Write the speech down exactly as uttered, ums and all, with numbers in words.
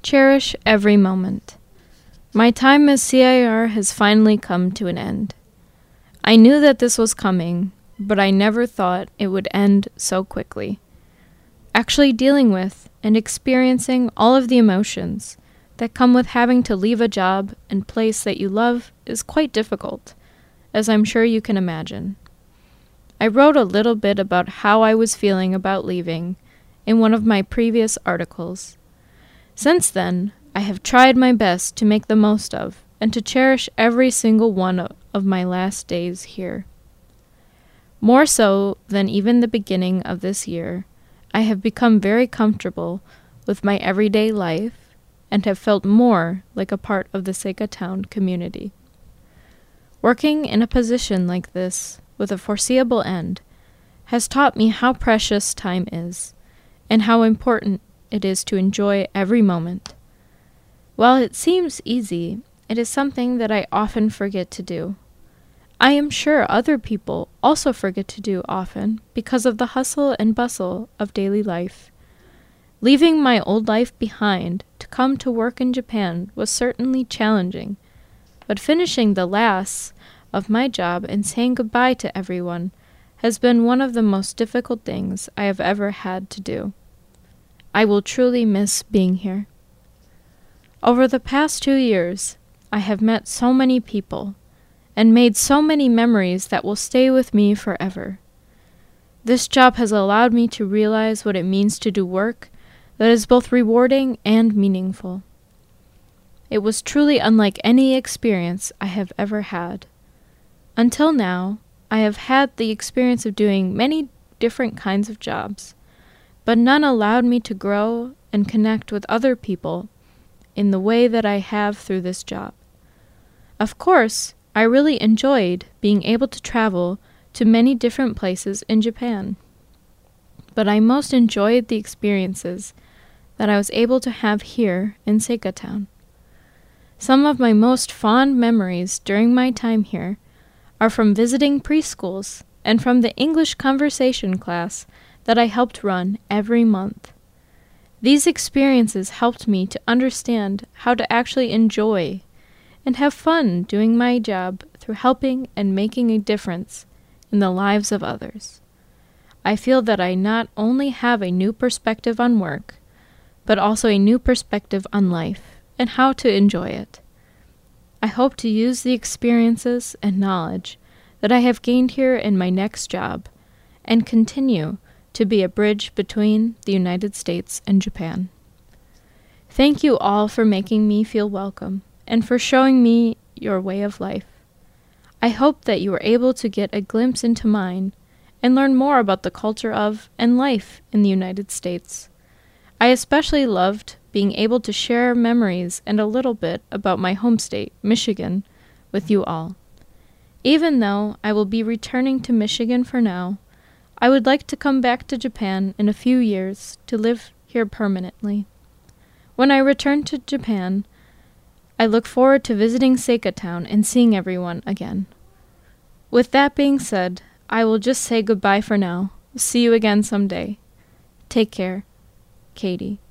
Cherish every moment. My time as C I R has finally come to an end. I knew that this was coming, but I never thought it would end so quickly. Actually dealing with and experiencing all of the emotions that come with having to leave a job and place that you love is quite difficult, as I'm sure you can imagine. I wrote a little bit about how I was feeling about leaving in one of my previous articles. Since then, I have tried my best to make the most of and to cherish every single one of my last days here. More so than even the beginning of this year, I have become very comfortable with my everyday life and have felt more like a part of the Sega Town community. Working in a position like this, with a foreseeable end, has taught me how precious time is and how important it is to enjoy every moment. While it seems easy, it is something that I often forget to do. I am sure other people also forget to do often because of the hustle and bustle of daily life. Leaving my old life behind to come to work in Japan was certainly challenging, but finishing the last of my job and saying goodbye to everyone has been one of the most difficult things I have ever had to do. I will truly miss being here. Over the past two years, I have met so many people and made so many memories that will stay with me forever. This job has allowed me to realize what it means to do work that is both rewarding and meaningful. It was truly unlike any experience I have ever had. Until now, I have had the experience of doing many different kinds of jobs, but none allowed me to grow and connect with other people in the way that I have through this job. Of course, I really enjoyed being able to travel to many different places in Japan, but I most enjoyed the experiences that I was able to have here in Sega Town. Some of my most fond memories during my time here are from visiting preschools and from the English conversation class that I helped run every month. These experiences helped me to understand how to actually enjoy and have fun doing my job through helping and making a difference in the lives of others. I feel that I not only have a new perspective on work, but also a new perspective on life and how to enjoy it. I hope to use the experiences and knowledge that I have gained here in my next job and continue to be a bridge between the United States and Japan. Thank you all for making me feel welcome and for showing me your way of life. I hope that you were able to get a glimpse into mine and learn more about the culture of and life in the United States. I especially loved being able to share memories and a little bit about my home state, Michigan, with you all. Even though I will be returning to Michigan for now, I would like to come back to Japan in a few years to live here permanently. When I return to Japan, I look forward to visiting Sega Town and seeing everyone again. With that being said, I will just say goodbye for now. See you again someday. Take care. Katie.